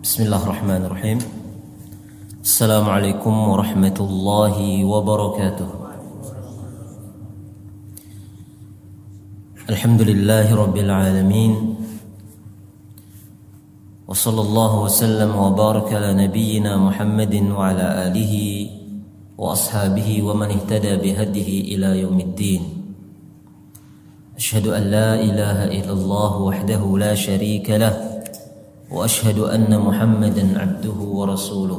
Bismillahirrahmanirrahim. Assalamualaikum warahmatullahi wabarakatuh. Alhamdulillahi rabbil alamin. Wa sallallahu wa sallam wa baraka ala nabiyyina Muhammadin wa ala alihi wa ashabihi wa man ihtada bihadihi ila yaumiddin. Asyhadu an la ilaha illallah wahdahu la syarika lah wa asyhadu anna Muhammadan abduhu wa rasuluh.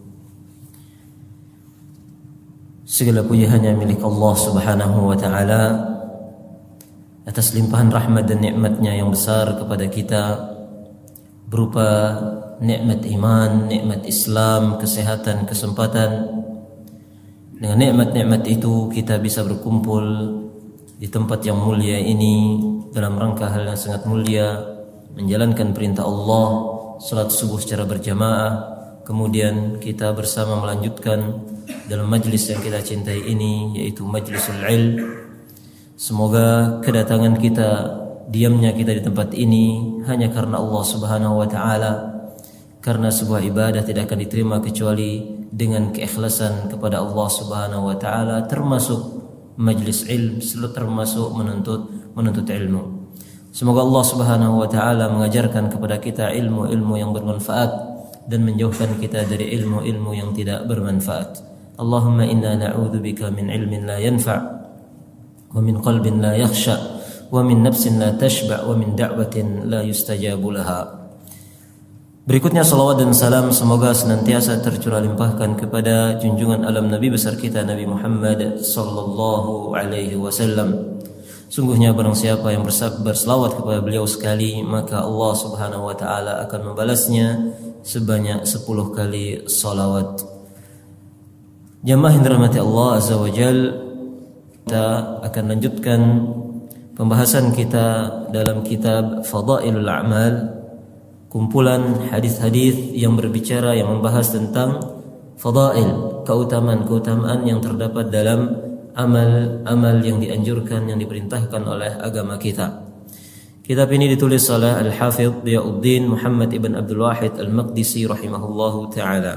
Segala puji hanya milik Allah Subhanahu wa taala atas limpahan rahmat dan nikmatnya yang besar kepada kita berupa nikmat iman, nikmat Islam, kesehatan, kesempatan. Dengan nikmat-nikmat itu kita bisa berkumpul di tempat yang mulia ini dalam rangka hal yang sangat mulia, menjalankan perintah Allah, salat subuh secara berjamaah, kemudian kita bersama melanjutkan dalam majlis yang kita cintai ini, yaitu majlisul ilm. Semoga kedatangan kita, diamnya kita di tempat ini hanya karena Allah Subhanahu wa taala, karena sebuah ibadah tidak akan diterima kecuali dengan keikhlasan kepada Allah Subhanahu wa taala, termasuk majlis ilm, termasuk menuntut ilmu. Semoga Allah Subhanahu wa taala mengajarkan kepada kita ilmu-ilmu yang bermanfaat dan menjauhkan kita dari ilmu-ilmu yang tidak bermanfaat. Allahumma inna na'udzubika min ilmin la yanfa' wa min qalbin la yakhsha wa min nafsin la tashba' wa min da'watin la yustajabu laha. Berikutnya salawat dan salam semoga senantiasa tercurah limpahkan kepada junjungan alam Nabi besar kita Nabi Muhammad sallallahu alaihi wasallam. Sungguhnya barang siapa yang berselawat kepada beliau sekali, maka Allah Subhanahu wa taala akan membalasnya sebanyak 10 kali salawat. Jamaah yang dirahmati Allah Azza wa Jal, kita akan lanjutkan pembahasan kita dalam kitab Fadailul A'mal, kumpulan hadis-hadis yang berbicara, yang membahas tentang fadail, keutamaan-keutamaan yang terdapat dalam amal-amal yang dianjurkan, yang diperintahkan oleh agama kita. Kitab ini ditulis oleh Al-Hafidh Diyauddin Muhammad ibn Abdul Wahid Al-Maqdisi rahimahullahu ta'ala.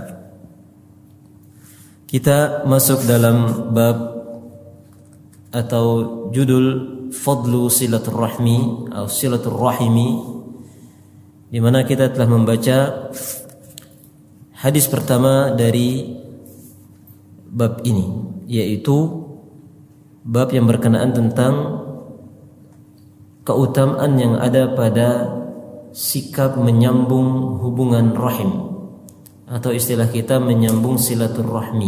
Kita masuk dalam bab atau judul Fadlu Silatul Rahmi atau Silatul Rahimi, di mana kita telah membaca hadis pertama dari bab ini, yaitu bab yang berkenaan tentang keutamaan yang ada pada sikap menyambung hubungan rahim, atau istilah kita menyambung silaturrahmi.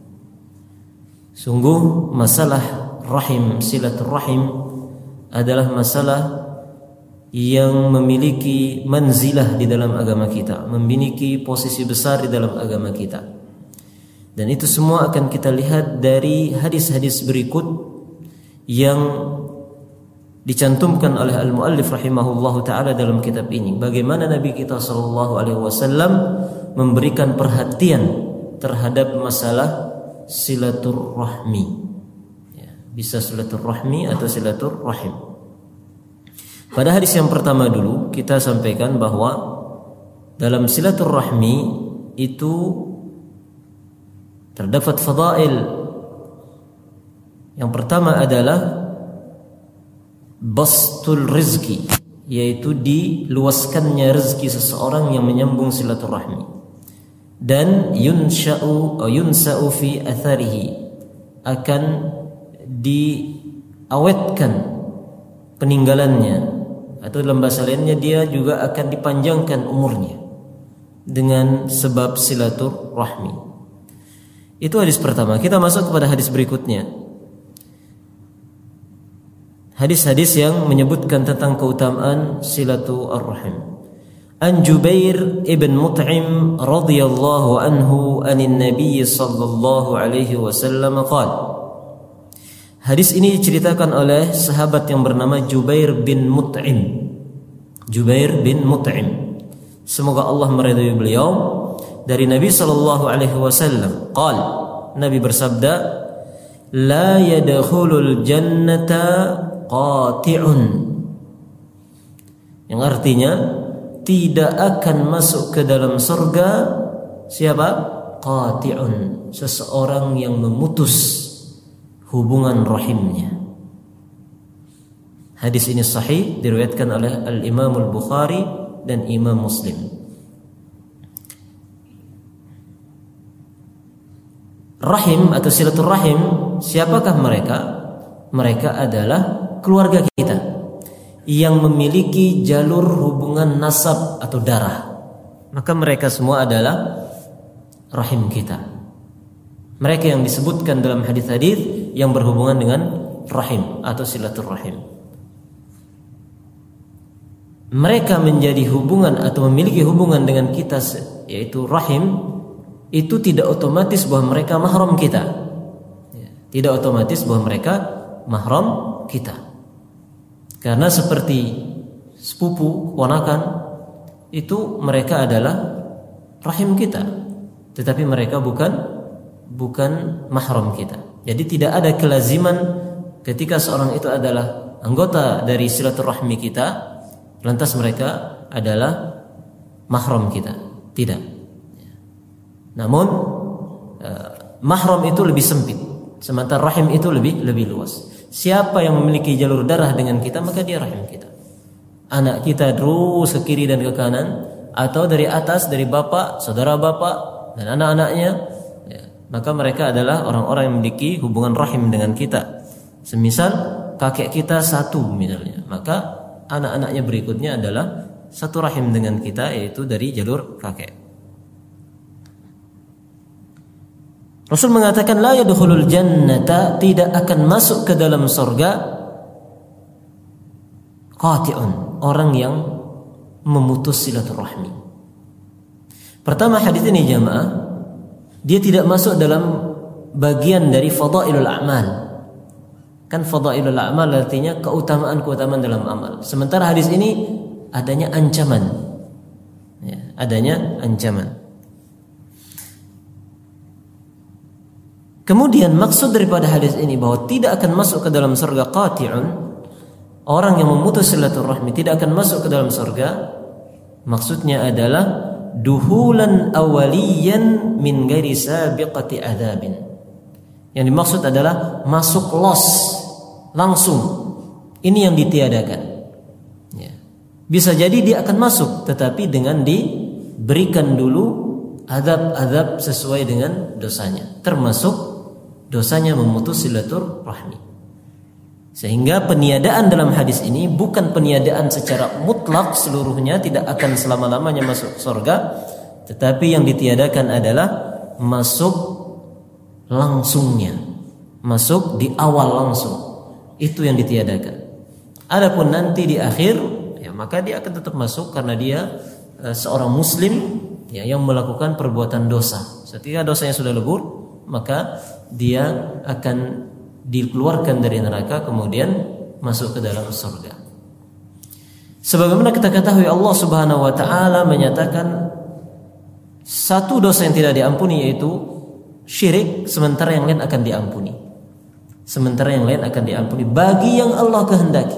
Sungguh masalah rahim, silaturrahim adalah masalah yang memiliki manzilah di dalam agama kita, memiliki posisi besar di dalam agama kita. Dan itu semua akan kita lihat dari hadis-hadis berikut yang dicantumkan oleh al-muallif rahimahullahu taala dalam kitab ini. Bagaimana Nabi kita sallallahu alaihi wasallam memberikan perhatian terhadap masalah silaturrahmi. Ya, bisa silaturrahmi atau silaturrahim. Pada hadis yang pertama dulu kita sampaikan bahwa dalam silaturrahmi itu terdapat fadail. Yang pertama adalah bastul rizki, yaitu diluaskannya rezeki seseorang yang menyambung silaturahmi, dan yunsa'u fi atharihi, akan diawetkan peninggalannya, atau dalam bahasa lainnya dia juga akan dipanjangkan umurnya dengan sebab silaturahmi. Itu hadis pertama. Kita masuk kepada hadis berikutnya. Hadis-hadis yang menyebutkan tentang keutamaan silaturrahim. An Jubair ibn Mut'im radhiyallahu anhu anin Nabi sallallahu alaihi wasallam qala. Hadis ini diceritakan oleh sahabat yang bernama Jubair bin Mut'im. Jubair bin Mut'im. Semoga Allah meridai beliau. Dari Nabi sallallahu alaihi wasallam, qal, Nabi bersabda, la yadkhulul jannata qati'un, yang artinya tidak akan masuk ke dalam surga siapa? Qati'un, seseorang yang memutus hubungan rahimnya. Hadis ini sahih, diriwayatkan oleh Al-Imam Al-Bukhari dan Imam Muslim. Rahim atau silaturahim, siapakah mereka? Mereka adalah keluarga kita yang memiliki jalur hubungan nasab atau darah. Maka mereka semua adalah rahim kita. Mereka yang disebutkan dalam hadis-hadis yang berhubungan dengan rahim atau silaturahim. Mereka menjadi hubungan atau memiliki hubungan dengan kita, yaitu rahim, itu tidak otomatis bahwa mereka mahram kita. Tidak otomatis bahwa mereka mahram kita. Karena seperti sepupu, ponakan, itu mereka adalah rahim kita, tetapi mereka bukan mahram kita. Jadi tidak ada kelaziman ketika seorang itu adalah anggota dari silaturahmi kita, lantas mereka adalah mahram kita. Tidak. Namun mahram itu lebih sempit, sementara rahim itu lebih luas. Siapa yang memiliki jalur darah dengan kita, maka dia rahim kita. Anak kita terus ke kiri dan ke kanan, atau dari atas, dari bapak, saudara bapak dan anak-anaknya, ya, maka mereka adalah orang-orang yang memiliki hubungan rahim dengan kita. Semisal kakek kita satu misalnya, maka anak-anaknya berikutnya adalah satu rahim dengan kita, yaitu dari jalur kakek. Rasul mengatakan la yadkhulul jannata, tidak akan masuk ke dalam surga qati'un, orang yang memutus silaturahmi. Pertama, hadis ini jamaah, dia tidak masuk dalam bagian dari fadailul a'mal. Kan fadailul a'mal artinya keutamaan-keutamaan dalam amal. Sementara hadis ini adanya ancaman. Ya, adanya ancaman. Kemudian maksud daripada hadis ini bahwa tidak akan masuk ke dalam surga qati'un, orang yang memutus silaturahmi tidak akan masuk ke dalam surga, maksudnya adalah duhulan awaliyan min ghairi sabiqati adzabin. Yang dimaksud adalah masuk los langsung. Ini yang ditiadakan. Ya. Bisa jadi dia akan masuk, tetapi dengan diberikan dulu azab-azab sesuai dengan dosanya, termasuk dosanya memutus silaturahmi. Sehingga peniadaan dalam hadis ini bukan peniadaan secara mutlak seluruhnya tidak akan selama-lamanya masuk surga, tetapi yang ditiadakan adalah masuk langsungnya, masuk di awal langsung. Itu yang ditiadakan. Adapun nanti di akhir, ya maka dia akan tetap masuk karena dia seorang muslim ya yang melakukan perbuatan dosa. Ketika dosanya sudah lebur, maka dia akan dikeluarkan dari neraka kemudian masuk ke dalam surga. Sebagaimana kita ketahui, Allah Subhanahu wa taala menyatakan satu dosa yang tidak diampuni yaitu syirik, sementara yang lain akan diampuni. Sementara yang lain akan diampuni bagi yang Allah kehendaki.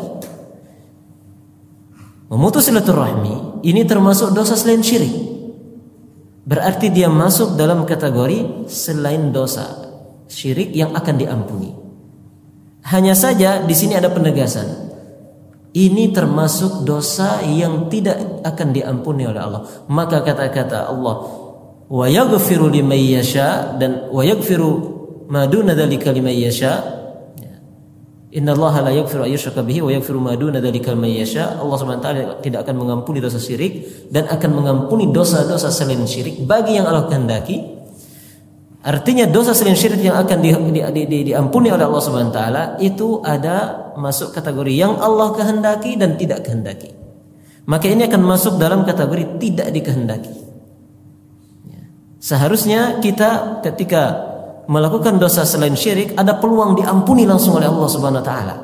Memutus silaturahmi ini termasuk dosa selain syirik. Berarti dia masuk dalam kategori selain dosa syirik yang akan diampuni. Hanya saja di sini ada penegasan. Ini termasuk dosa yang tidak akan diampuni oleh Allah. Maka kata-kata Allah, wa yaghfiru liman yasha, dan wa yaghfiru ma duna dzalika liman yasha. Innallaha la yaghfiru ayyushraka bihi wa yaghfiru ma duna dzalika liman yasha. Allah Subhanahu wa taala tidak akan mengampuni dosa syirik dan akan mengampuni dosa-dosa selain syirik bagi yang Allah kehendaki. Artinya dosa selain syirik yang akan diampuni oleh Allah Subhanahu wa taala itu ada masuk kategori yang Allah kehendaki dan tidak kehendaki. Maka ini akan masuk dalam kategori tidak dikehendaki. Seharusnya kita ketika melakukan dosa selain syirik ada peluang diampuni langsung oleh Allah Subhanahu wa taala.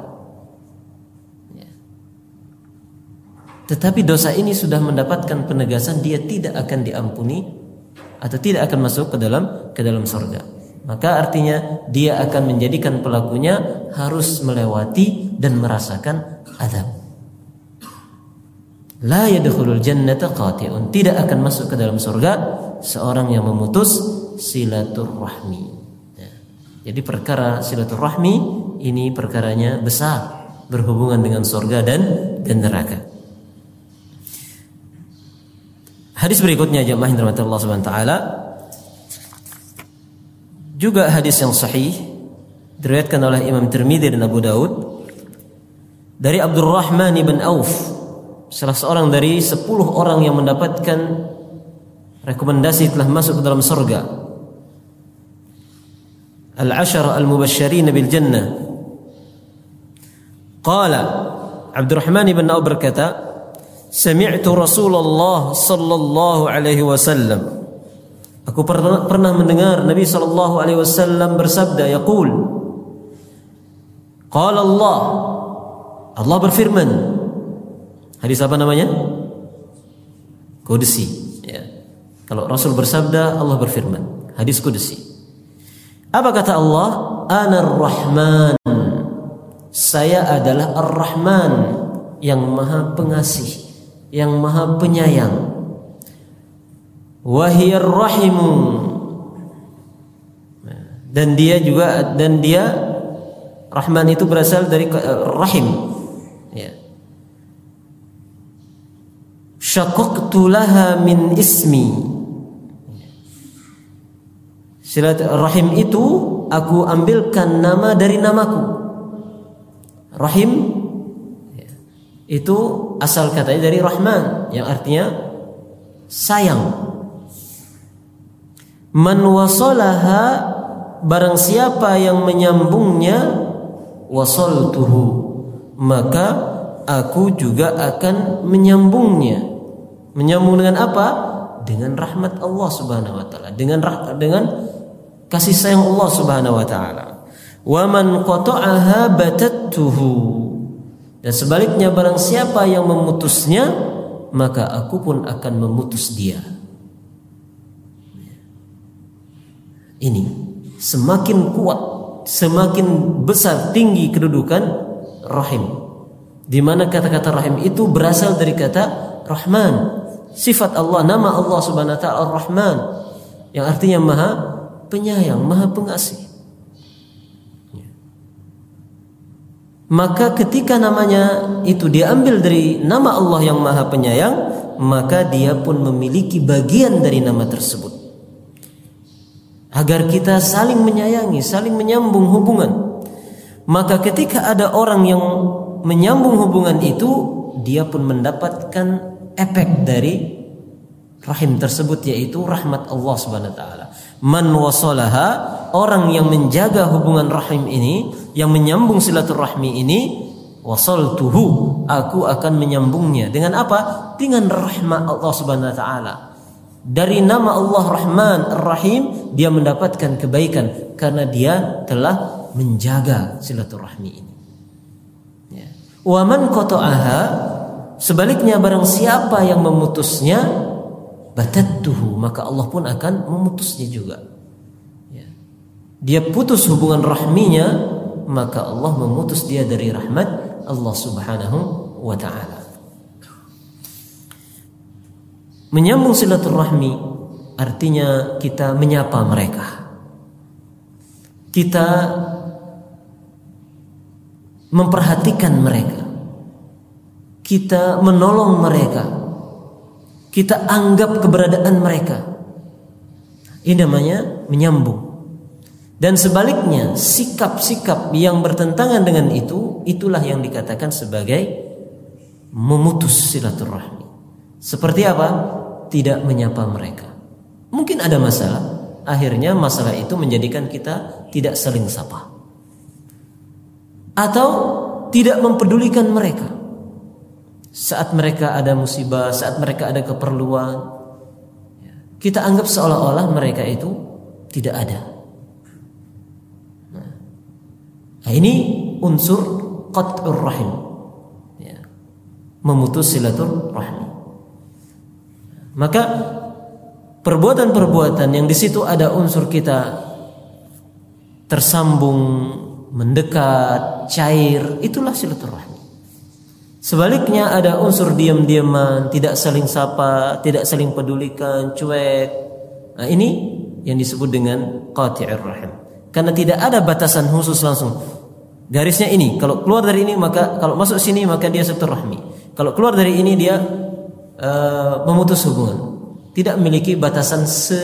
Tetapi dosa ini sudah mendapatkan penegasan dia tidak akan diampuni atau tidak akan masuk ke dalam surga. Maka artinya dia akan menjadikan pelakunya harus melewati dan merasakan azab. La yadkhulul jannata qati'un, tidak akan masuk ke dalam surga seorang yang memutus silaturahmi. Ya. Jadi perkara silaturahmi ini perkaranya besar, berhubungan dengan surga dan neraka. Hadis berikutnya jemaah yang dirahmati Allah Subhanahu wa taala, juga hadis yang sahih diriwayatkan oleh Imam Tirmidzi dan Abu Daud dari Abdurrahman bin Auf, salah seorang dari 10 orang yang mendapatkan rekomendasi telah masuk ke dalam surga, al-ashara al-mubasysyirin bil jannah. Qala Abdurrahman bin Auf berkata, sami'tu Rasulullah sallallahu alaihi wasallam, aku pernah mendengar Nabi sallallahu alaihi wasallam bersabda, yaqul, qala Allah berfirman. Hadis apa namanya? Qudsi, ya. Kalau Rasul bersabda, Allah berfirman. Hadis qudsi. Apa kata Allah? Anar Rahman, saya adalah Ar-Rahman, yang maha pengasih, yang maha penyayang. Wahiyar rahimu, dan dia Rahman itu berasal dari rahim, ya. Syaqaqtu laha min ismi, silaturahim itu aku ambilkan nama dari namaku. Rahim itu asal katanya dari Rahman, yang artinya sayang. Man wasalaha, barang siapa yang menyambungnya, wasaltuhu, maka aku juga akan menyambungnya. Menyambung dengan apa? Dengan rahmat Allah Subhanahu wa taala, dengan kasih sayang Allah Subhanahu wa taala. Wa man qata'aha batattuhu, dan sebaliknya barang siapa yang memutusnya, maka aku pun akan memutus dia. Ini semakin kuat, semakin besar tinggi kedudukan rahim, di mana kata-kata rahim itu berasal dari kata Rahman, sifat Allah, nama Allah Subhanahu wa taala Ar-Rahman, yang artinya maha penyayang, maha pengasih. Maka ketika namanya itu diambil dari nama Allah yang maha penyayang, maka dia pun memiliki bagian dari nama tersebut, agar kita saling menyayangi, saling menyambung hubungan. Maka ketika ada orang yang menyambung hubungan itu, dia pun mendapatkan efek dari rahim tersebut, yaitu rahmat Allah Subhanahu wa taala. Man wasalaha, orang yang menjaga hubungan rahim ini, yang menyambung silaturahmi ini, wasaltuhu, aku akan menyambungnya. Dengan apa? Dengan rahmat Allah Subhanahu wa taala. Dari nama Allah Rahman Ar-Rahim, dia mendapatkan kebaikan karena dia telah menjaga silaturahmi ini. Ya. Wa man qata'aha, sebaliknya barang siapa yang memutusnya, batattuhu, maka Allah pun akan memutusnya juga. Ya. Dia putus hubungan rahminya, maka Allah memutus dia dari rahmat Allah Subhanahu wa ta'ala. Menyambung silaturahmi artinya kita menyapa mereka, kita memperhatikan mereka, kita menolong mereka, kita anggap keberadaan mereka. Ini namanya menyambung. Dan sebaliknya, sikap-sikap yang bertentangan dengan itu, itulah yang dikatakan sebagai memutus silaturahmi. Seperti apa? Tidak menyapa mereka. Mungkin ada masalah, akhirnya masalah itu menjadikan kita tidak saling sapa, atau tidak mempedulikan mereka saat mereka ada musibah, saat mereka ada keperluan. Kita anggap seolah-olah mereka itu tidak ada. Nah, ini unsur qat'ur rahim, ya, memutus silaturahmi. Maka perbuatan-perbuatan yang di situ ada unsur kita tersambung, mendekat, cair, itulah silaturahmi. Sebaliknya ada unsur diam-diaman, tidak saling sapa, tidak saling pedulikan, cuek. Nah, ini yang disebut dengan qati'ir rahim. Karena tidak ada batasan khusus langsung. Garisnya ini, kalau keluar dari ini maka kalau masuk sini maka dia silaturahmi. Kalau keluar dari ini dia memutus hubungan. Tidak memiliki batasan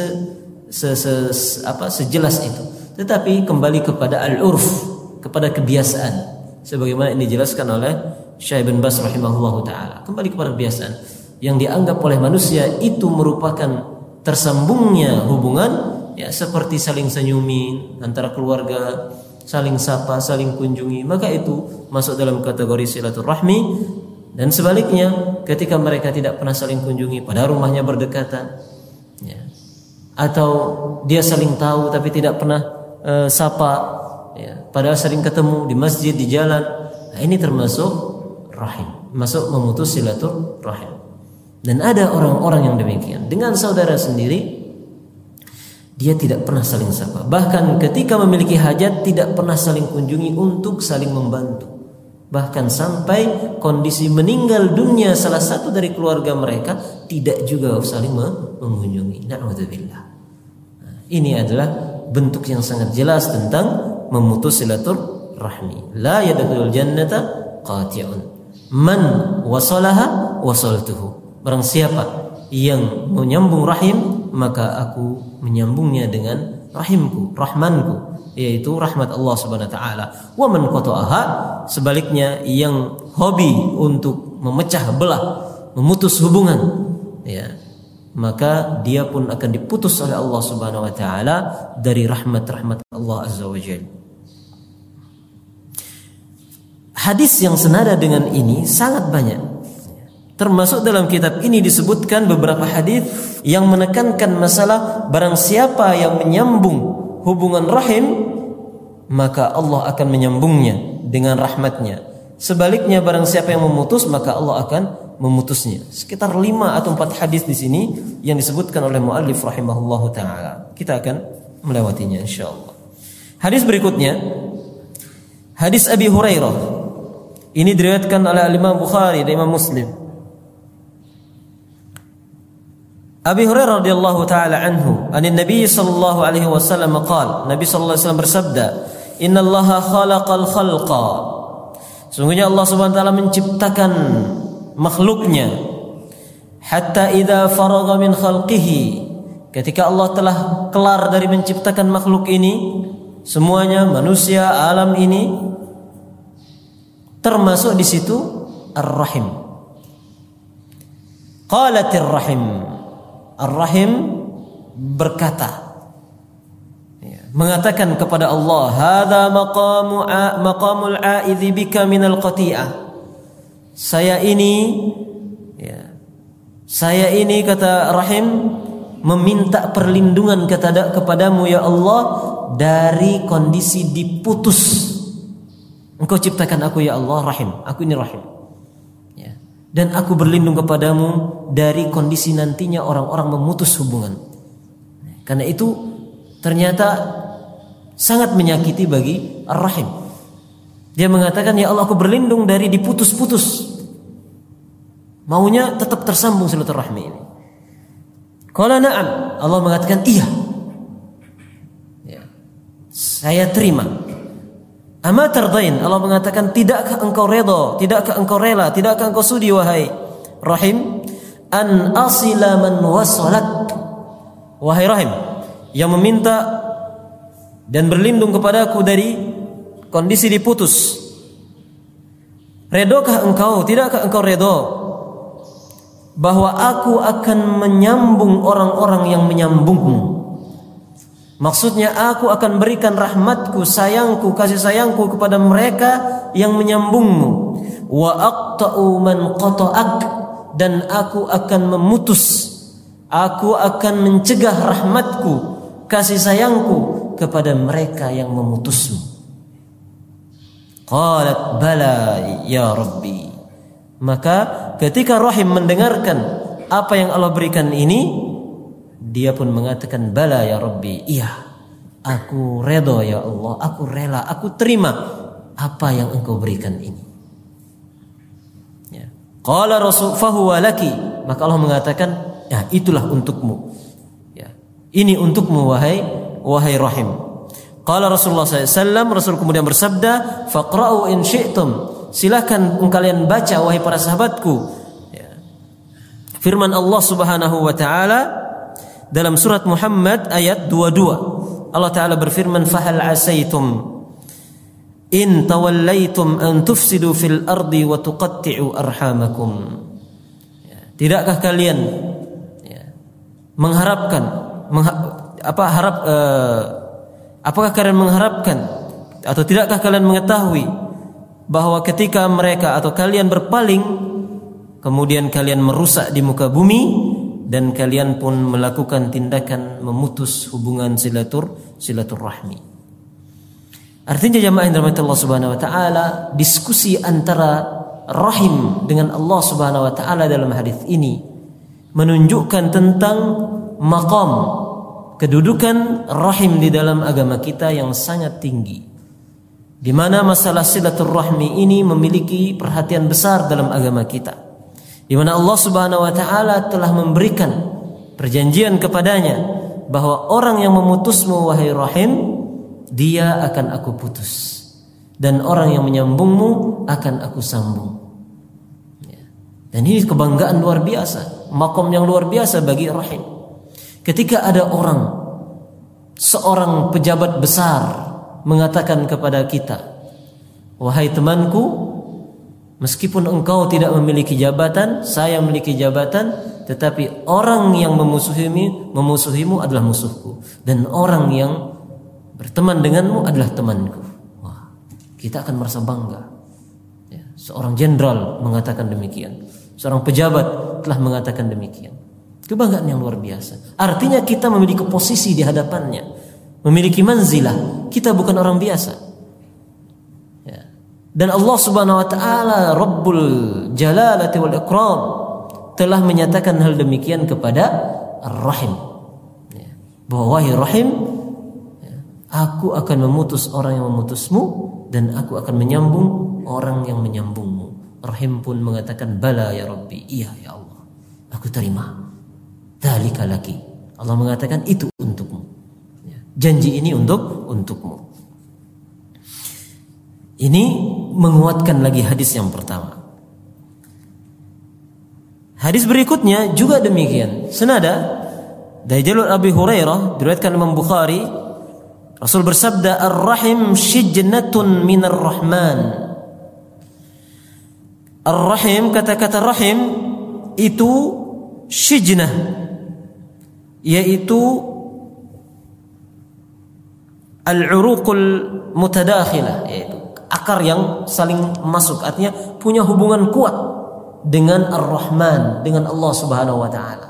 sejelas itu. Tetapi kembali kepada al-urf, kepada kebiasaan. Sebagaimana ini dijelaskan oleh Syekh bin Baz rahimahullahu taala. Kembali kepada kebiasaan yang dianggap oleh manusia itu merupakan tersambungnya hubungan, ya, seperti saling senyumin antara keluarga, saling sapa, saling kunjungi, maka itu masuk dalam kategori silaturahmi. Dan sebaliknya, ketika mereka tidak pernah saling kunjungi, padahal rumahnya berdekatan, ya, atau dia saling tahu tapi tidak pernah sapa, ya, padahal sering ketemu di masjid, di jalan, nah, ini termasuk rahim, masuk memutus silaturahim. Dan ada orang-orang yang demikian, dengan saudara sendiri dia tidak pernah saling sapa, bahkan ketika memiliki hajat tidak pernah saling kunjungi untuk saling membantu. Bahkan sampai kondisi meninggal dunia salah satu dari keluarga mereka tidak juga saling mengunjungi. Na'udzubillah. Nah, ini adalah bentuk yang sangat jelas tentang memutus silaturahmi. La yadkhulul jannata qati'un. Man wasalaha wasaltuhu. Barang siapa yang menyambung rahim, maka aku menyambungnya dengan rahimku, rahmanku, yaitu rahmat Allah Subhanahu wa taala. Wa man qata'aha, sebaliknya yang hobi untuk memecah belah, memutus hubungan, ya, maka dia pun akan diputus oleh Allah Subhanahu wa taala dari rahmat-rahmat Allah Azza wa Jalla. Hadis yang senada dengan ini sangat banyak. Termasuk dalam kitab ini disebutkan beberapa hadis yang menekankan masalah barang siapa yang menyambung hubungan rahim, maka Allah akan menyambungnya dengan rahmatnya. Sebaliknya barang siapa yang memutus, maka Allah akan memutusnya. Sekitar 5 atau 4 hadis di sini yang disebutkan oleh muallif rahimahullahu taala. Kita akan melewatinya insyaallah. Hadis berikutnya, hadis Abi Hurairah. Ini diriwayatkan oleh Imam Bukhari dan Imam Muslim. Abi Hurairah radhiyallahu taala anhu, anin Nabi sallallahu alaihi wasallam qala, Nabi sallallahu alaihi wasallam bersabda, "Innallaha khalaqal khalqa." Sungguhnya Allah Subhanahu wa taala menciptakan makhluknya. Hatta idza faragha min khalqihi, ketika Allah telah kelar dari menciptakan makhluk ini, semuanya manusia alam ini, termasuk di situ ar-rahim. Qalatir rahim. Ar-rahim berkata, mengatakan kepada Allah, "Hadza maqamul a'idzi bika minal qati'ah." Saya ini kata rahim meminta perlindungan kepadamu ya Allah dari kondisi diputus. Engkau ciptakan aku ya Allah rahim, aku ini rahim, ya. Dan aku berlindung kepadamu dari kondisi nantinya orang-orang memutus hubungan. Karena itu ternyata sangat menyakiti bagi ar-rahim. Dia mengatakan, ya Allah aku berlindung dari diputus-putus. Maunya tetap tersambung silaturahmi ini. Qala na'am, Allah mengatakan iya, ya, saya terima. Ama tardain, Allah mengatakan, tidakkah engkau redha, tidakkah engkau rela, tidakkah engkau sudi wahai rahim, an asila man wasalat, wahai rahim yang meminta dan berlindung kepadaku dari kondisi diputus. Redokah engkau, tidakkah engkau redha bahwa aku akan menyambung orang-orang yang menyambungmu? Maksudnya aku akan berikan rahmatku, sayangku, kasih sayangku kepada mereka yang menyambungmu. Wa aqta'u man qata'ak, dan aku akan memutus, aku akan mencegah rahmatku, kasih sayangku kepada mereka yang memutusmu. Qalat bala ya Rabbi. Maka ketika rahim mendengarkan apa yang Allah berikan ini, dia pun mengatakan, bala ya Rabbi, iya, aku redha ya Allah, aku rela, aku terima apa yang engkau berikan ini. Qala Rasul fahuwa laki, maka Allah mengatakan, ya itulah untukmu. Ya, ini untukmu wahai rahim. Qala Rasulullah SAW, Rasul kemudian bersabda, faqra'u in syi'tum, silakan kalian baca wahai para sahabatku. Ya. Firman Allah Subhanahu wa taala dalam surat Muhammad ayat 22. Allah taala berfirman, fahal asaitum in tawallaitum an tufsidu fil ardi wa tuqatti'u arhamakum. Ya, tidakkah kalian mengharapkan apakah kalian mengharapkan atau tidakkah kalian mengetahui bahwa ketika mereka atau kalian berpaling kemudian kalian merusak di muka bumi dan kalian pun melakukan tindakan memutus hubungan silaturahmi. Artinya jamaah yang dirahmati Allah Subhanahu wa taala, diskusi antara rahim dengan Allah Subhanahu wa taala dalam hadis ini menunjukkan tentang maqam kedudukan rahim di dalam agama kita yang sangat tinggi, di mana masalah silaturahmi ini memiliki perhatian besar dalam agama kita, di mana Allah Subhanahu wa taala telah memberikan perjanjian kepadanya bahwa orang yang memutusmu wahai rahim, dia akan aku putus, dan orang yang menyambungmu akan aku sambung. Dan ini kebanggaan luar biasa, makom yang luar biasa bagi rahim. Ketika ada seorang pejabat besar mengatakan kepada kita, wahai temanku, meskipun engkau tidak memiliki jabatan, saya memiliki jabatan, tetapi orang yang memusuhimu adalah musuhku, dan orang yang berteman denganmu adalah temanku. Wah, kita akan merasa bangga. Ya, seorang jenderal mengatakan demikian, seorang pejabat telah mengatakan demikian. Kebanggaan yang luar biasa. Artinya kita memiliki posisi di hadapannya, memiliki manzilah. Kita bukan orang biasa. Ya. Dan Allah Subhanahu wa taala Rabbul Jalalati wal Ikram telah menyatakan hal demikian kepada Ar-Rahim. Ya. Bahwa wahai Rahim, aku akan memutus orang yang memutusmu dan aku akan menyambung orang yang menyambungmu. Rahim pun mengatakan, bala ya Rabbi, iya ya Allah, aku terima. Dzalika laki. Allah mengatakan itu untukmu. Janji ini untukmu. Ini menguatkan lagi hadis yang pertama. Hadis berikutnya juga demikian. Senada dari jalur Abi Hurairah diriwayatkan Imam Bukhari, Rasul bersabda, ar-rahim shijnatun minar rahman. Ar-rahim, kata-kata rahim itu shijnah, yaitu al-uruqul mutadakhilah, yaitu akar yang saling masuk, artinya punya hubungan kuat dengan Ar-Rahman, dengan Allah Subhanahu wa taala.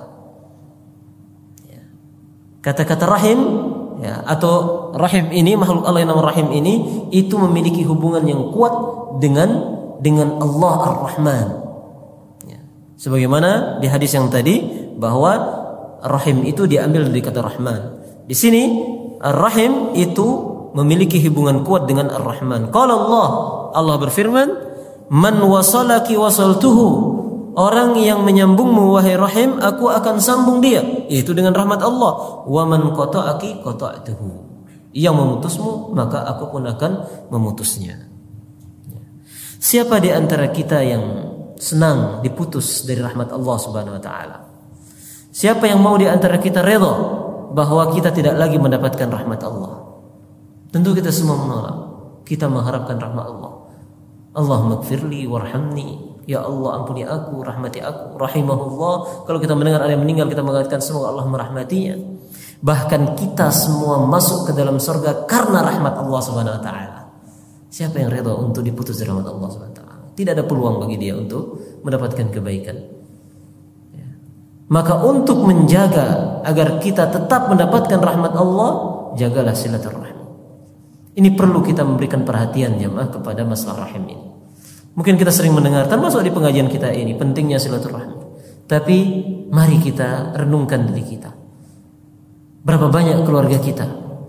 Kata-kata rahim, ya, atau rahim ini, makhluk Allah yang nama rahim ini, itu memiliki hubungan yang kuat dengan Allah Ar-Rahman. Ya. Sebagaimana di hadis yang tadi bahwa rahim itu diambil dari kata Rahman. Di sini Ar-Rahim itu memiliki hubungan kuat dengan Ar-Rahman. Qala Allah berfirman, man wasalaki wasaltuhu. Orang yang menyambungmu wahai rahim, aku akan sambung dia, yaitu dengan rahmat Allah. Wa man qata'aki qata'tuhu. Yang memutusmu, maka aku pun akan memutusnya. Siapa di antara kita yang senang diputus dari rahmat Allah Subhanahu wa taala? Siapa yang mau di antara kita redha bahwa kita tidak lagi mendapatkan rahmat Allah? Tentu kita semua menolak. Kita mengharapkan rahmat Allah. Allahumma ighfirli warhamni. Ya Allah, ampuni aku, rahmati aku. Rahimahullah. Kalau kita mendengar ada yang meninggal, kita mengatakan semoga Allah merahmatinya. Bahkan kita semua masuk ke dalam surga karena rahmat Allah Subhanahu wa taala. Siapa yang redha untuk diputus dari rahmat Allah Subhanahu wa taala? Tidak ada peluang bagi dia untuk mendapatkan kebaikan. Ya. Maka untuk menjaga agar kita tetap mendapatkan rahmat Allah, jagalah silaturahmi. Ini perlu kita memberikan perhatian jemaah kepada masalah rahim ini. Mungkin kita sering mendengar, termasuk di pengajian kita ini, pentingnya silaturahmi. Tapi mari kita renungkan diri kita. Berapa banyak keluarga kita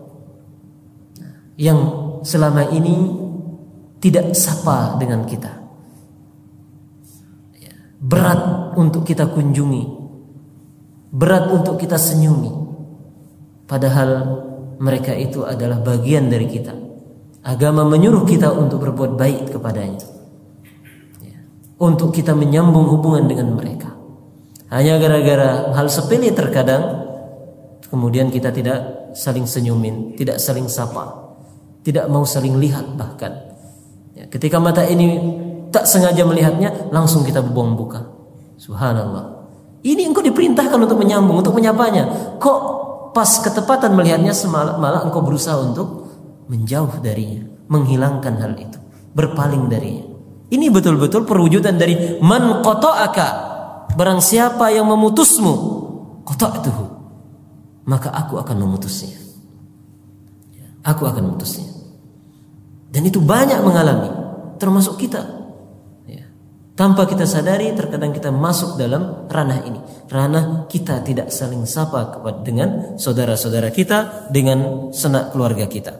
yang selama ini tidak sapa dengan kita, berat untuk kita kunjungi, berat untuk kita senyumi, padahal mereka itu adalah bagian dari kita. Agama menyuruh kita untuk berbuat baik kepadanya, untuk kita menyambung hubungan dengan mereka. Hanya gara-gara hal sepele terkadang kemudian kita tidak saling senyumin, tidak saling sapa, tidak mau saling lihat bahkan. Ketika mata ini tak sengaja melihatnya, langsung kita buang buka. Subhanallah. Ini engkau diperintahkan untuk menyambung, untuk menyapanya. Kok pas ketepatan melihatnya malah engkau berusaha untuk menjauh darinya, menghilangkan hal itu, berpaling darinya. Ini betul-betul perwujudan dari man qata'aka. Barang siapa yang memutusmu, qata'tuhu, maka aku akan memutusnya. Aku akan memutusnya. Dan itu banyak mengalami, termasuk kita. Tanpa kita sadari, terkadang kita masuk dalam ranah ini. Ranah kita tidak saling sapa dengan saudara-saudara kita, dengan sanak keluarga kita.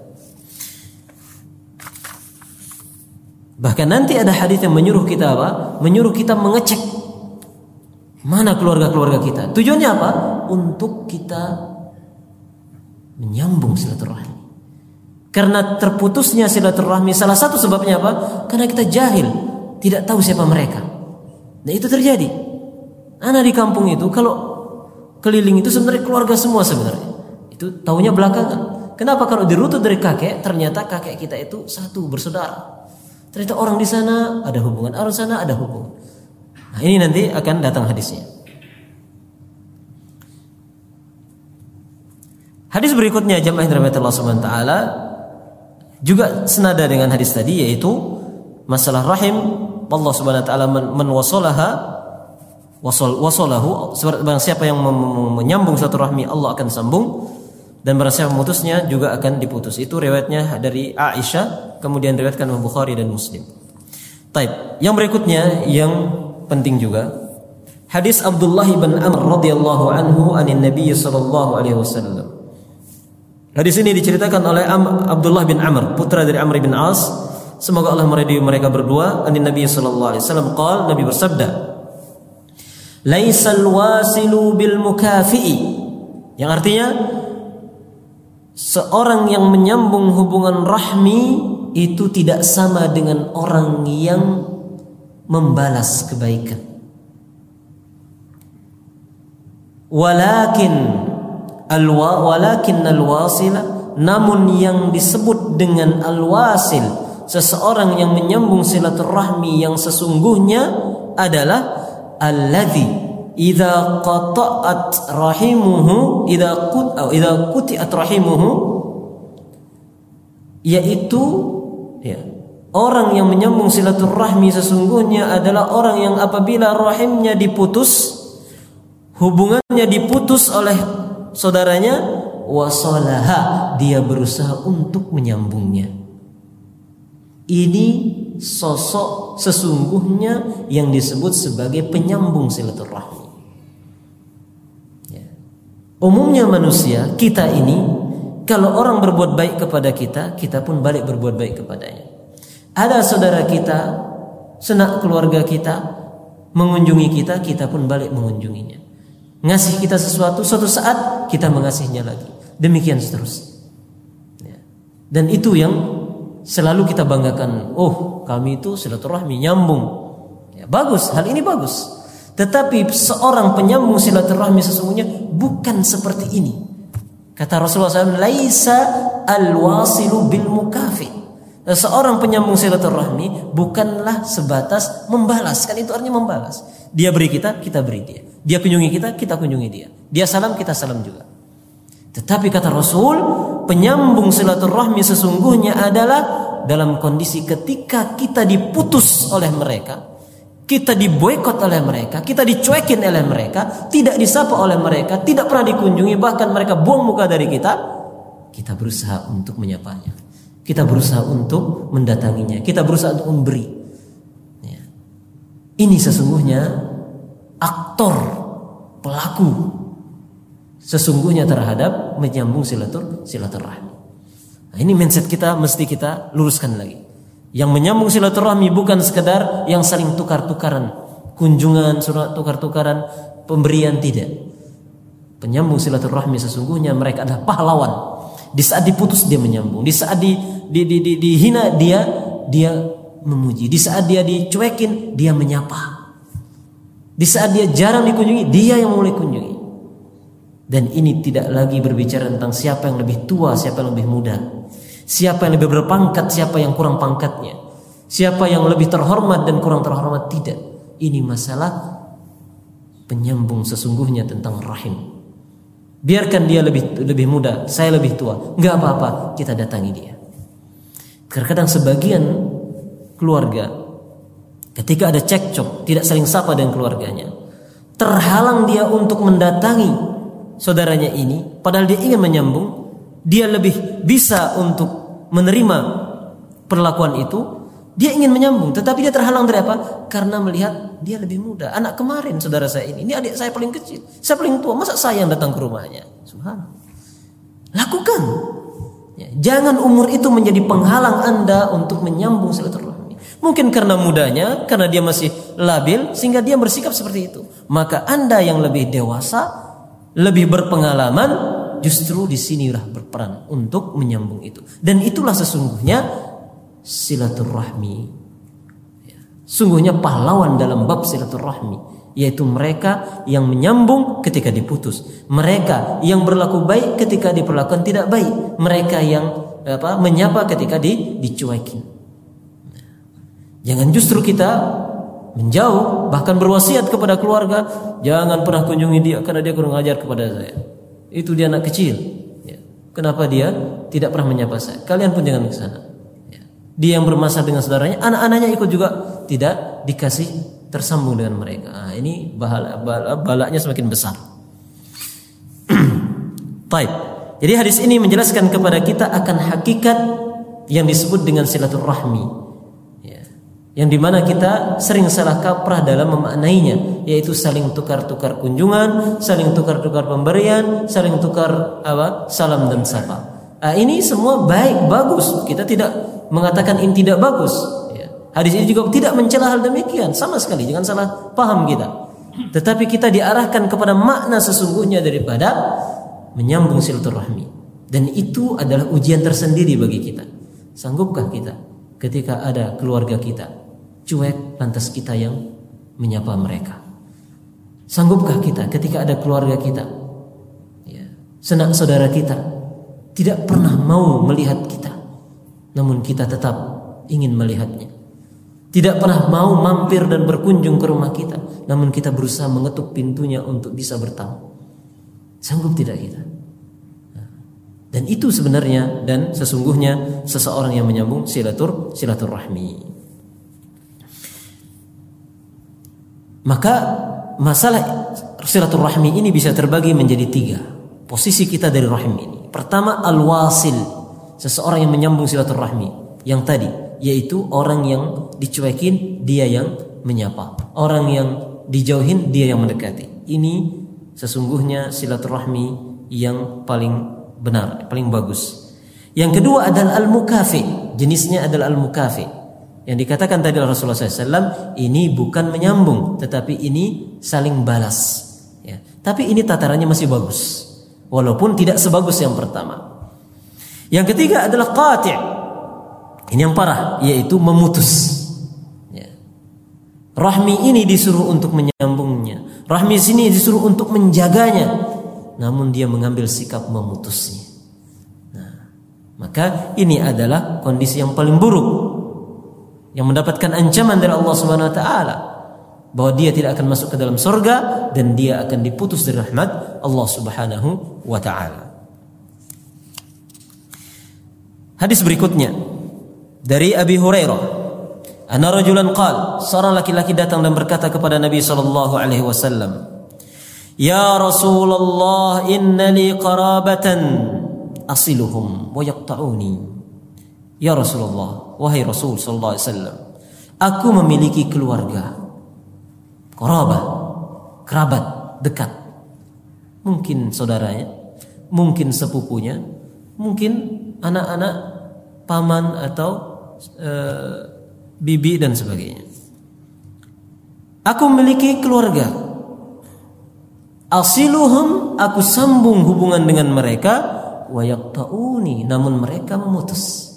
Bahkan nanti ada hadis yang menyuruh kita apa? Menyuruh kita mengecek mana keluarga-keluarga kita. Tujuannya apa? Untuk kita menyambung silaturahmi. Karena terputusnya silaturahmi salah satu sebabnya apa? Karena kita jahil, tidak tahu siapa mereka. Nah itu terjadi. Anak di kampung itu kalau keliling itu sebenarnya keluarga semua sebenarnya. Itu taunya belakangan. Kenapa? Kalau dirutut dari kakek, ternyata kakek kita itu satu bersaudara. Ternyata orang di sana ada hubungan, orang sana ada hubungan. Nah, ini nanti akan datang hadisnya. Hadis berikutnya jamaah yang dirahmati Allah Subhanahu wa taala juga senada dengan hadis tadi, yaitu masalah rahim. Allah Subhanahu wa taala wasalahu, barang siapa yang menyambung silaturahmi Allah akan sambung, dan barang siapa memutusnya juga akan diputus. Itu riwayatnya dari Aisyah, kemudian riwayatkan oleh Bukhari dan Muslim. Taib. Yang berikutnya yang penting juga, hadis Abdullah bin Amr radhiyallahu anhu anin Nabi sallallahu alaihi wasallam. Hadis ini diceritakan oleh Abdullah bin Amr, putra dari Amr bin As. Semoga Allah meridai mereka berdua. Anin Nabi sallallahu alaihi wasallam qala, Nabi bersabda, "Laisal wasilu bil mukafi'i." Yang artinya seorang yang menyambung hubungan rahmi itu tidak sama dengan orang yang membalas kebaikan. Walakin al-wasila, namun yang disebut dengan al-wasil, seseorang yang menyambung silaturahmi yang sesungguhnya adalah alladzi idza qata'at rahimuhu idza quti'at rahimuhu, yaitu orang yang menyambung silaturahmi sesungguhnya adalah orang yang apabila rahimnya diputus, hubungannya diputus oleh saudaranya, wasalaha, dia berusaha untuk menyambungnya. Ini sosok sesungguhnya yang disebut sebagai penyambung silaturahmi. Umumnya manusia, kita ini, kalau orang berbuat baik kepada kita, kita pun balik berbuat baik kepadanya. Ada saudara kita, sanak keluarga kita mengunjungi kita, kita pun balik mengunjunginya. Ngasih kita sesuatu, suatu saat kita mengasihinya lagi. Demikian seterusnya. Dan itu yang selalu kita banggakan. Oh, kami itu silaturahmi, nyambung. Bagus, hal ini bagus. Tetapi seorang penyambung silaturahmi sesungguhnya bukan seperti ini. Kata Rasulullah SAW, laisa al-wasilu bil mukafi. Seorang penyambung silaturahmi bukanlah sebatas membalas. Kan itu artinya membalas. Dia beri kita, kita beri dia. Dia kunjungi kita, kita kunjungi dia. Dia salam, kita salam juga. Tetapi kata Rasul, penyambung silaturahmi sesungguhnya adalah dalam kondisi ketika kita diputus oleh mereka, kita diboikot oleh mereka, kita dicuekin oleh mereka, tidak disapa oleh mereka, tidak pernah dikunjungi, bahkan mereka buang muka dari kita, kita berusaha untuk menyapanya, kita berusaha untuk mendatanginya, kita berusaha untuk memberi. Ini sesungguhnya aktor, pelaku sesungguhnya terhadap menyambung silaturahmi. Nah, ini mindset kita mesti kita luruskan lagi. Yang menyambung silaturahmi bukan sekedar yang saling tukar-tukaran kunjungan, surat tukar-tukaran, pemberian, tidak. Penyambung silaturahmi sesungguhnya mereka adalah pahlawan. Di saat diputus dia menyambung, di saat dihina dia memuji, di saat dia dicuekin dia menyapa, di saat dia jarang dikunjungi dia yang mulai kunjungi. Dan ini tidak lagi berbicara tentang siapa yang lebih tua, siapa yang lebih muda, siapa yang lebih berpangkat, siapa yang kurang pangkatnya, siapa yang lebih terhormat dan kurang terhormat. Tidak. Ini masalah penyambung sesungguhnya tentang rahim. Biarkan dia lebih muda, saya lebih tua, nggak apa-apa, kita datangi dia. Terkadang sebagian keluarga ketika ada cekcok, tidak saling sapa dengan keluarganya, terhalang dia untuk mendatangi saudaranya ini, padahal dia ingin menyambung, dia lebih bisa untuk menerima perlakuan itu, dia ingin menyambung, tetapi dia terhalang dari apa? Karena melihat dia lebih muda. Anak kemarin saudara saya ini adik saya paling kecil, saya paling tua, masa saya yang datang ke rumahnya? Subhanallah. Lakukan. Ya, jangan umur itu menjadi penghalang Anda untuk menyambung silaturahmi. Mungkin karena mudanya, karena dia masih labil sehingga dia bersikap seperti itu. Maka Anda yang lebih dewasa, lebih berpengalaman, justru di sinilah berperan untuk menyambung itu. Dan itulah sesungguhnya silaturahmi. Sungguhnya pahlawan dalam bab silaturahmi, yaitu mereka yang menyambung ketika diputus, mereka yang berlaku baik ketika diperlakukan tidak baik, mereka yang menyapa ketika dicuekin. Jangan justru kita menjauh, bahkan berwasiat kepada keluarga, jangan pernah kunjungi dia karena dia kurang ajar kepada saya. Itu dia anak kecil. Ya. Kenapa dia tidak pernah menyapa saya? Kalian pun jangan ke sana. Ya. Dia yang bermasalah dengan saudaranya, anak-anaknya ikut juga tidak dikasih tersambung dengan mereka. Nah, ini balanya semakin besar. Baik. Jadi hadis ini menjelaskan kepada kita akan hakikat yang disebut dengan silaturahmi. Yang dimana kita sering salah kaprah dalam memaknainya, yaitu saling tukar-tukar kunjungan, saling tukar-tukar pemberian, saling tukar salam dan sapa. Ini semua baik, bagus. Kita tidak mengatakan ini tidak bagus. Hadis ini juga tidak mencela hal demikian, sama sekali. Jangan salah paham kita. Tetapi kita diarahkan kepada makna sesungguhnya daripada menyambung silaturahmi. Dan itu adalah ujian tersendiri bagi kita. Sanggupkah kita ketika ada keluarga kita cuek, lantas kita yang menyapa mereka? Sanggupkah kita ketika ada keluarga kita, sanak saudara kita tidak pernah mau melihat kita, namun kita tetap ingin melihatnya? Tidak pernah mau mampir dan berkunjung ke rumah kita, namun kita berusaha mengetuk pintunya untuk bisa bertamu. Sanggup tidak kita? Dan itu sebenarnya dan sesungguhnya seseorang yang menyambung silaturahmi. Maka masalah silaturahmi ini bisa terbagi menjadi 3 posisi kita dari rahim ini. Pertama, al-wasil, seseorang yang menyambung silaturahmi yang tadi, yaitu orang yang dicuekin dia yang menyapa, orang yang dijauhin dia yang mendekati. Ini sesungguhnya silaturahmi yang paling benar, paling bagus. Yang kedua adalah al-mukafi, jenisnya adalah al-mukafi. Yang dikatakan tadi oleh Rasulullah SAW, ini bukan menyambung, tetapi ini saling balas. Ya. Tapi ini tatarannya masih bagus, walaupun tidak sebagus yang pertama. Yang ketiga adalah qati'. Ini yang parah, yaitu memutus. Ya. Rahmi ini disuruh untuk menyambungnya, rahmi sini disuruh untuk menjaganya, namun dia mengambil sikap memutusnya. Nah, maka ini adalah kondisi yang paling buruk, yang mendapatkan ancaman dari Allah Subhanahu wa taala bahwa dia tidak akan masuk ke dalam surga dan dia akan diputus dari rahmat Allah Subhanahu wa taala. Hadis berikutnya dari Abi Hurairah, anna rajulan qala, seorang laki-laki datang dan berkata kepada Nabi sallallahu alaihi wasallam, "Ya Rasulullah, inna li qarabatan asiluhum wa yaqta'uni." Ya Rasulullah, wahai Rasul sallallahu alaihi wasallam, aku memiliki keluarga, kerabat dekat. Mungkin saudaranya, mungkin sepupunya, mungkin anak-anak paman atau bibi dan sebagainya. Aku memiliki keluarga. Asiluhum, aku sambung hubungan dengan mereka, wa yaqta'uni, namun mereka memutus.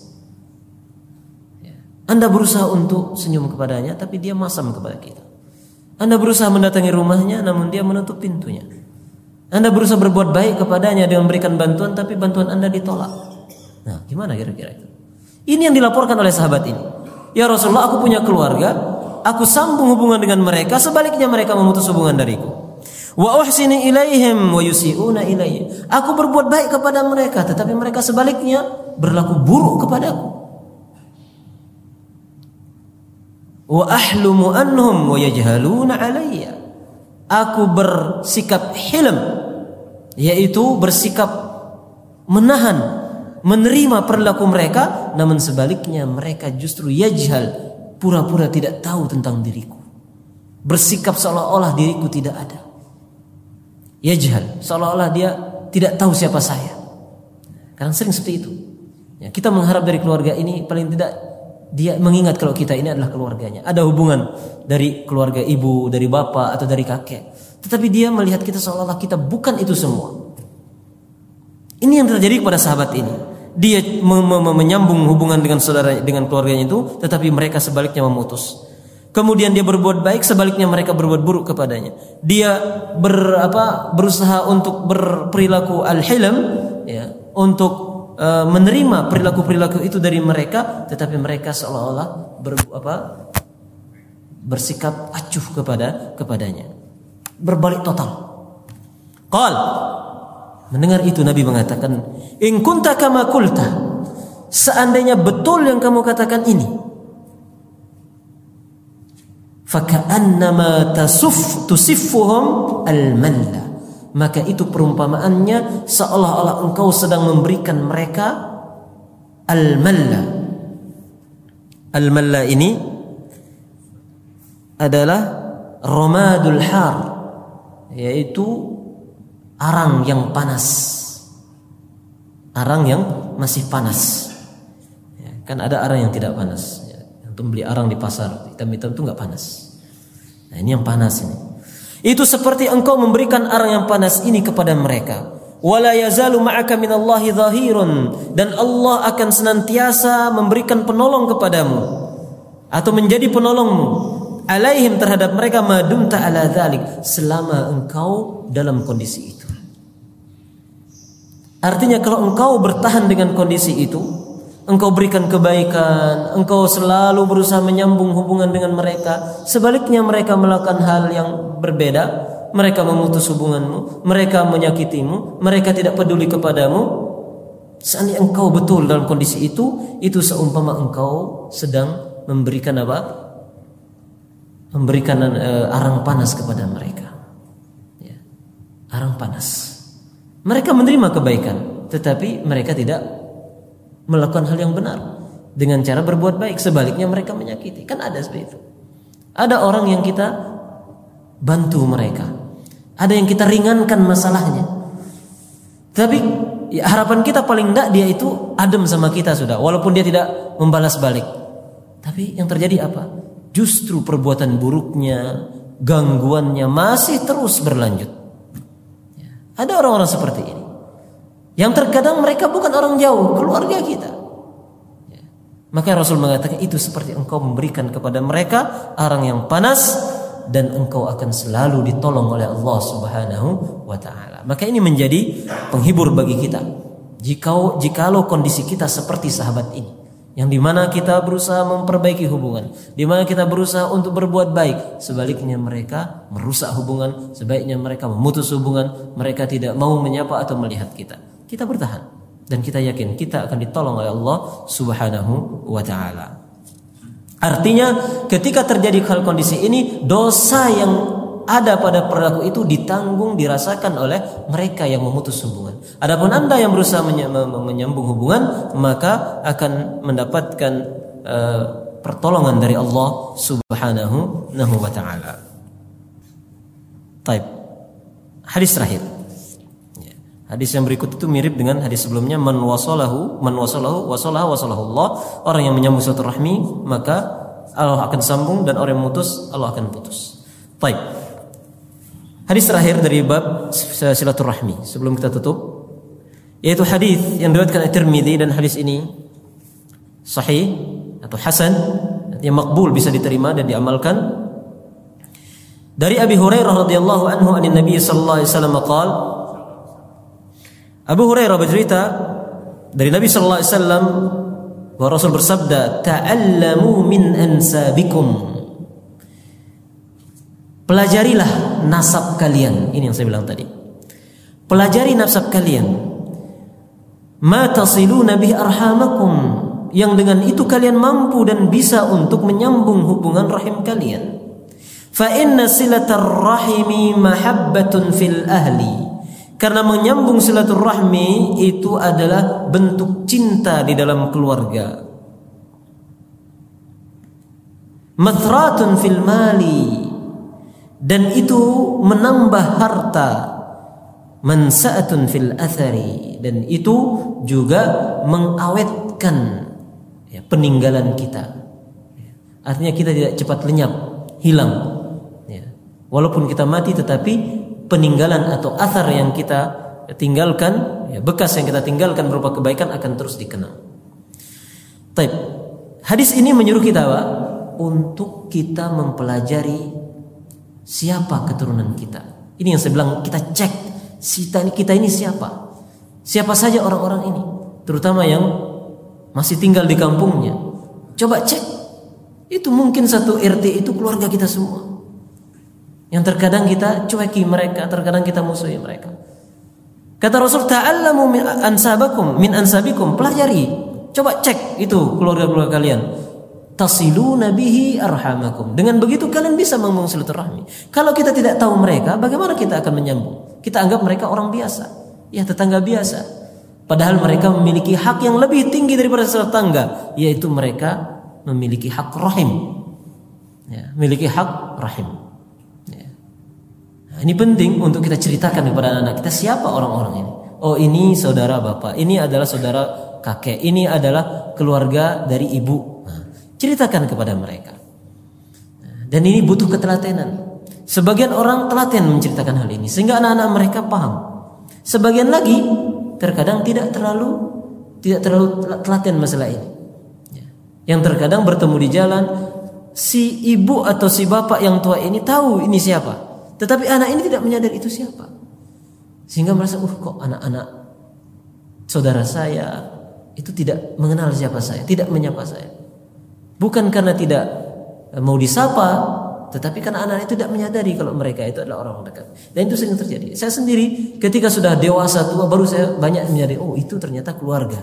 Anda berusaha untuk senyum kepadanya, tapi dia masam kepada kita. Anda berusaha mendatangi rumahnya, namun dia menutup pintunya. Anda berusaha berbuat baik kepadanya dengan memberikan bantuan, tapi bantuan Anda ditolak. Nah, gimana kira-kira itu? Ini yang dilaporkan oleh sahabat ini. Ya Rasulullah, aku punya keluarga, aku sambung hubungan dengan mereka, sebaliknya mereka memutus hubungan dariku. Wa uhsini ilaihim wa yusi'una ilayya. Aku berbuat baik kepada mereka, tetapi mereka sebaliknya berlaku buruk kepadaku. Wa ahlumu anhum wa yajhaluna alayya. Aku bersikap hilm, yaitu bersikap menahan, menerima perilaku mereka, namun sebaliknya mereka justru yajhal, pura-pura tidak tahu tentang diriku. Bersikap seolah-olah diriku tidak ada. Yajhal, seolah-olah dia tidak tahu siapa saya. Kadang sering seperti itu. Ya, kita mengharap dari keluarga ini paling tidak dia mengingat kalau kita ini adalah keluarganya. Ada hubungan dari keluarga ibu, dari bapak atau dari kakek. Tetapi dia melihat kita seolah-olah kita bukan itu semua. Ini yang terjadi kepada sahabat ini. Dia menyambung hubungan dengan saudara, dengan keluarganya itu, tetapi mereka sebaliknya memutus. Kemudian dia berbuat baik, sebaliknya mereka berbuat buruk kepadanya. Dia berusaha untuk berperilaku al-hilm, ya, untuk menerima perilaku-perilaku itu dari mereka, tetapi mereka seolah-olah bersikap acuh kepadanya, berbalik total. Qal, mendengar itu Nabi mengatakan, in kunta kama qulta, seandainya betul yang kamu katakan ini, faka'annama tusiffuhum al-malla, maka itu perumpamaannya seolah-olah engkau sedang memberikan mereka al-malla. Al-malla ini adalah ramadul har, yaitu arang yang panas, arang yang masih panas. Ya, kan ada arang yang tidak panas. Ya, untuk beli arang di pasar hitam-hitam itu nggak panas. Nah, ini yang panas ini. Itu seperti engkau memberikan arang yang panas ini kepada mereka. Wala yazalu ma'aka minallahi dhahirun, dan Allah akan senantiasa memberikan penolong kepadamu atau menjadi penolongmu alaihim, terhadap mereka, madumta ala dzalik, selama engkau dalam kondisi itu. Artinya kalau engkau bertahan dengan kondisi itu, engkau berikan kebaikan, engkau selalu berusaha menyambung hubungan dengan mereka, sebaliknya mereka melakukan hal yang berbeda, mereka memutus hubunganmu, mereka menyakitimu, mereka tidak peduli kepadamu. Seandainya engkau betul dalam kondisi itu seumpama engkau sedang memberikan memberikan arang panas kepada mereka. Ya, arang panas. Mereka menerima kebaikan, tetapi mereka tidak melakukan hal yang benar dengan cara berbuat baik, sebaliknya mereka menyakiti. Kan ada seperti itu. Ada orang yang kita bantu mereka, ada yang kita ringankan masalahnya, tapi ya, harapan kita paling enggak dia itu adem sama kita sudah, walaupun dia tidak membalas balik. Tapi yang terjadi apa? Justru perbuatan buruknya, gangguannya masih terus berlanjut. Ya, ada orang-orang seperti ini, yang terkadang mereka bukan orang jauh, keluarga kita. Ya. Maka Rasul mengatakan itu seperti engkau memberikan kepada mereka arang yang panas, dan engkau akan selalu ditolong oleh Allah Subhanahu wa ta'ala. Maka ini menjadi penghibur bagi kita. Jikalau kondisi kita seperti sahabat ini, yang dimana kita berusaha memperbaiki hubungan, dimana kita berusaha untuk berbuat baik, sebaliknya mereka merusak hubungan, sebaiknya mereka memutus hubungan, mereka tidak mau menyapa atau melihat kita. Kita bertahan dan kita yakin kita akan ditolong oleh Allah Subhanahu wa ta'ala. Artinya ketika terjadi hal kondisi ini, dosa yang ada pada perilaku itu ditanggung, dirasakan oleh mereka yang memutus hubungan. Adapun Anda yang berusaha menyambung hubungan, maka akan mendapatkan pertolongan dari Allah Subhanahu wa ta'ala. Taib. Hadis terakhir. Hadis yang berikut itu mirip dengan hadis sebelumnya, man wasalahu wasalahu Allah. Orang yang menyambung silaturahmi, maka Allah akan sambung, dan orang yang memutus, Allah akan putus. Baik. Hadis terakhir dari bab silaturahmi sebelum kita tutup, yaitu hadis yang diriwayatkan At-Tirmidzi, dan hadis ini sahih atau hasan, yang makbul, bisa diterima dan diamalkan. Dari Abi Hurairah radhiyallahu anhu an Nabi sallallahu alaihi wasallam qala, Abu Hurairah bercerita dari Nabi sallallahu alaihi wasallam bahwa Rasul bersabda, ta'allamu min ansabikum, pelajarilah nasab kalian. Ini yang saya bilang tadi, pelajari nasab kalian. Ma tasiluna bihi arhamakum, yang dengan itu kalian mampu dan bisa untuk menyambung hubungan rahim kalian. Fa inna silatar rahimi mahabbatun fil ahli, karena menyambung silaturahmi itu adalah bentuk cinta di dalam keluarga. Mathratun fil mali, dan itu menambah harta. Mansa'atun fil athari, dan itu juga mengawetkan peninggalan kita. Artinya kita tidak cepat lenyap, hilang. Walaupun kita mati, tetapi peninggalan atau athar yang kita tinggalkan, bekas yang kita tinggalkan berupa kebaikan akan terus dikenang. Baik. Hadis ini menyuruh kita untuk kita mempelajari siapa keturunan kita. Ini yang saya bilang, kita cek kita ini siapa. Siapa saja orang-orang ini, terutama yang masih tinggal di kampungnya. Coba cek. Itu mungkin satu RT itu keluarga kita semua. Yang terkadang kita cueki mereka, terkadang kita musuhi mereka. Kata Rasul, ta'allamu min ansabikum, pelajari. Coba cek itu keluarga-keluarga kalian. Tasiluna bihi arhamakum. Dengan begitu kalian bisa membangun silaturahmi. Kalau kita tidak tahu mereka, bagaimana kita akan menyambung? Kita anggap mereka orang biasa, ya tetangga biasa. Padahal mereka memiliki hak yang lebih tinggi daripada tetangga, yaitu mereka memiliki hak rahim. Ya, memiliki hak rahim. Ya. Nah, ini penting untuk kita ceritakan kepada anak-anak kita siapa orang-orang ini. Oh, ini saudara bapak, ini adalah saudara kakek, ini adalah keluarga dari ibu. Ceritakan kepada mereka. Dan ini butuh ketelatenan. Sebagian orang telaten menceritakan hal ini sehingga anak-anak mereka paham. Sebagian lagi terkadang tidak terlalu telaten masalah ini. Yang terkadang bertemu di jalan, si ibu atau si bapak yang tua ini tahu ini siapa, tetapi anak ini tidak menyadari itu siapa. Sehingga merasa, kok anak-anak saudara saya itu tidak mengenal siapa saya, tidak menyapa saya. Bukan karena tidak mau disapa, tetapi karena anak itu tidak menyadari kalau mereka itu adalah orang dekat. Dan itu sering terjadi. Saya sendiri ketika sudah dewasa tua baru saya banyak menyadari, oh itu ternyata keluarga.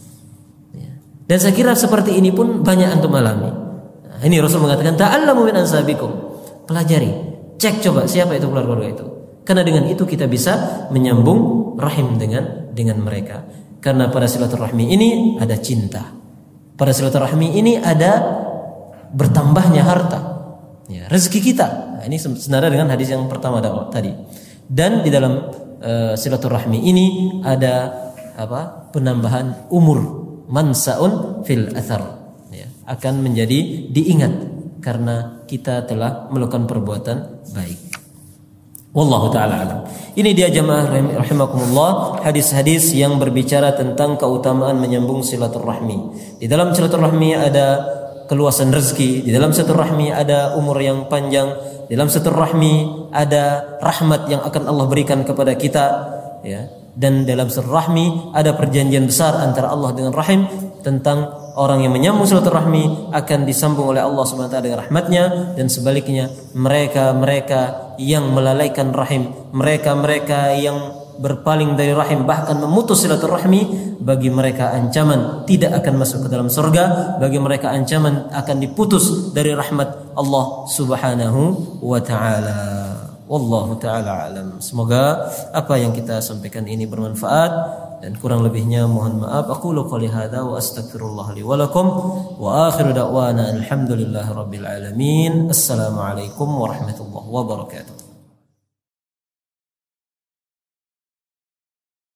Dan saya kira seperti ini pun banyak antum alami. Nah, ini Rasul mengatakan, ta'allamu min ansabikum, pelajari, cek coba siapa itu keluarga itu. Karena dengan itu kita bisa menyambung rahim dengan mereka. Karena pada silaturahmi ini ada cinta. Pada silaturahmi ini ada bertambahnya harta, ya, rezeki kita. Nah, ini senada dengan hadis yang pertama tadi. Dan di dalam silaturahmi ini ada penambahan umur, mansaun fil athar, ya, akan menjadi diingat karena kita telah melakukan perbuatan baik. Wallahu ta'ala alam. Ini dia jamaah rahimakumullah, hadis-hadis yang berbicara tentang keutamaan menyambung silaturahmi. Di dalam silaturahmi ada keluasan rezeki, di dalam silaturahmi ada umur yang panjang, di dalam silaturahmi ada rahmat yang akan Allah berikan kepada kita, ya. Dan dalam silaturahmi ada perjanjian besar antara Allah dengan rahim tentang orang yang menyambung silaturahmi akan disambung oleh Allah Subhanahu wa taala dengan rahmatnya, dan sebaliknya mereka yang melalaikan rahim, mereka yang berpaling dari rahim bahkan memutus silaturahmi, bagi mereka ancaman tidak akan masuk ke dalam surga, bagi mereka ancaman akan diputus dari rahmat Allah Subhanahu wa taala. Wallahu ta'ala alam. Semoga apa yang kita sampaikan ini bermanfaat, dan kurang lebihnya mohon maaf. Aqulu qouli hadza wa astaghfirullah li wa lakum wa akhiru da'wana alhamdulillahi rabbil alamin. Assalamualaikum warahmatullahi wabarakatuh.